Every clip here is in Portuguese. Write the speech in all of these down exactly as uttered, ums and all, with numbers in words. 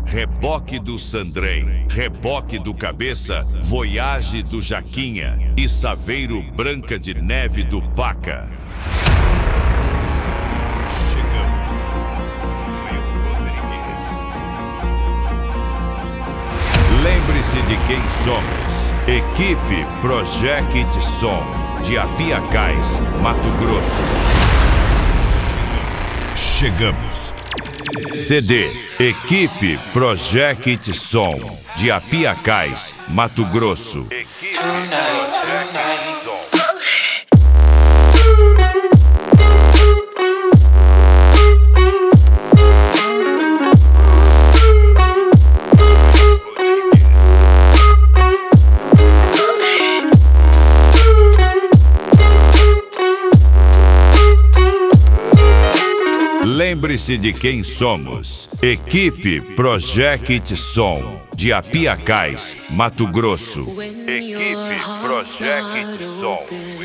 Reboque do Sandrém, Reboque do Cabeça, Voyage do Jaquinha e Saveiro Branca de Neve do Paca. Chegamos. Lembre-se de quem somos. Equipe Project Som, de Apiacás, Mato Grosso. Chegamos. C D Equipe Project Som, de Apiacás, Mato Grosso. Lembre-se de quem somos. Equipe Project Som, de Apiacás, Mato Grosso. Equipe Project Som.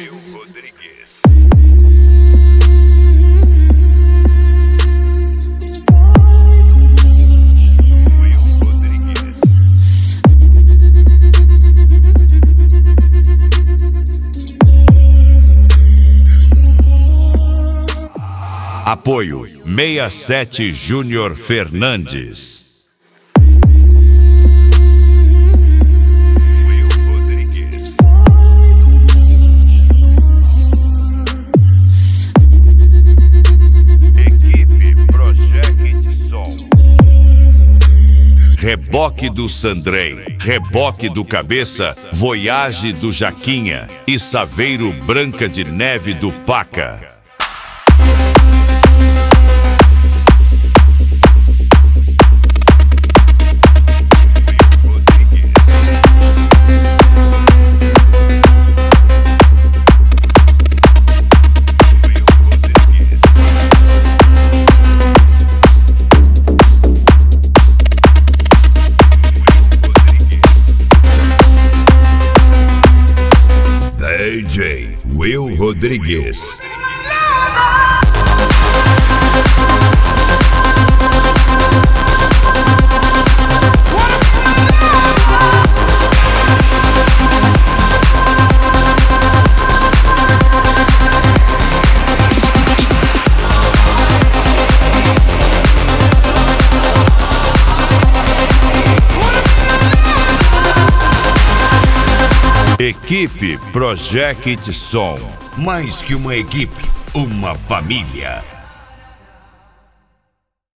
Apoio sessenta e sete Júnior Fernandes. Equipe Project Som. Reboque do Sandrém, Reboque do Cabeça, Voyage do Jaquinha e Saveiro Branca de Neve do Paca. D J Will Rodrigues. Equipe Project Som. Mais que uma equipe, uma família.